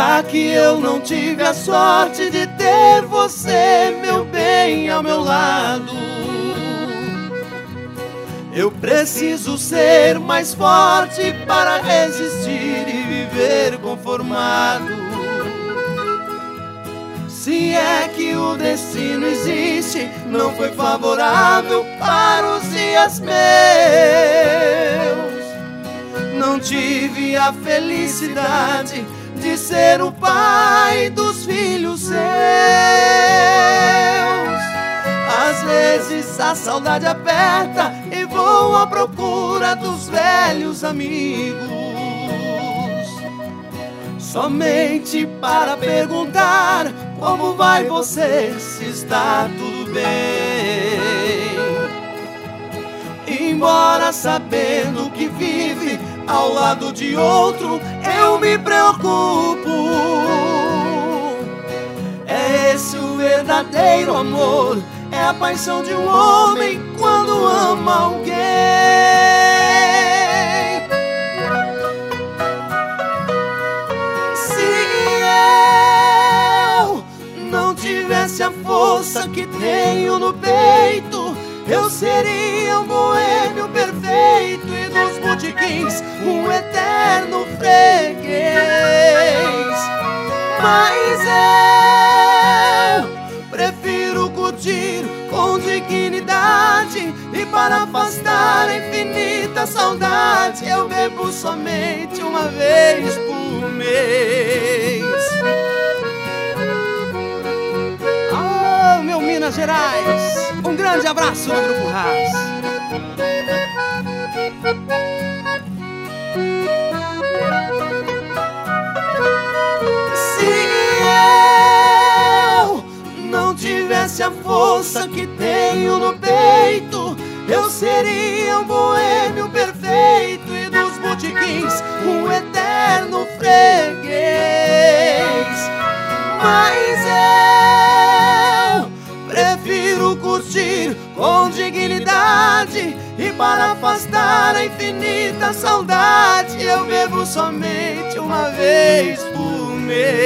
já que eu não tive a sorte de ter você, meu bem, ao meu lado. Eu preciso ser mais forte para resistir e viver conformado. Se é que o destino existe, não foi favorável para os dias meus. Não tive a felicidade de ser o pai dos filhos seus. Às vezes a saudade aperta e vou à procura dos velhos amigos, somente para perguntar como vai você, se está tudo bem. Embora sabendo que vive ao lado de outro, eu me preocupo. É esse o verdadeiro amor, é a paixão de um homem quando ama alguém. Se eu não tivesse a força que tenho no peito, eu seria um boêmio perfeito e dos botequins um eterno freguês. Mas eu prefiro curtir com dignidade, e para afastar a infinita saudade eu bebo somente uma vez por mês. Meu Minas Gerais, um grande abraço do Grupo Haas. Se eu não tivesse a força que tenho no peito, eu seria um boêmio perfeito e dos botequins um eterno freguês. Mas eu prefiro curtir com dignidade, e para afastar a infinita saudade eu bebo somente uma vez por mês.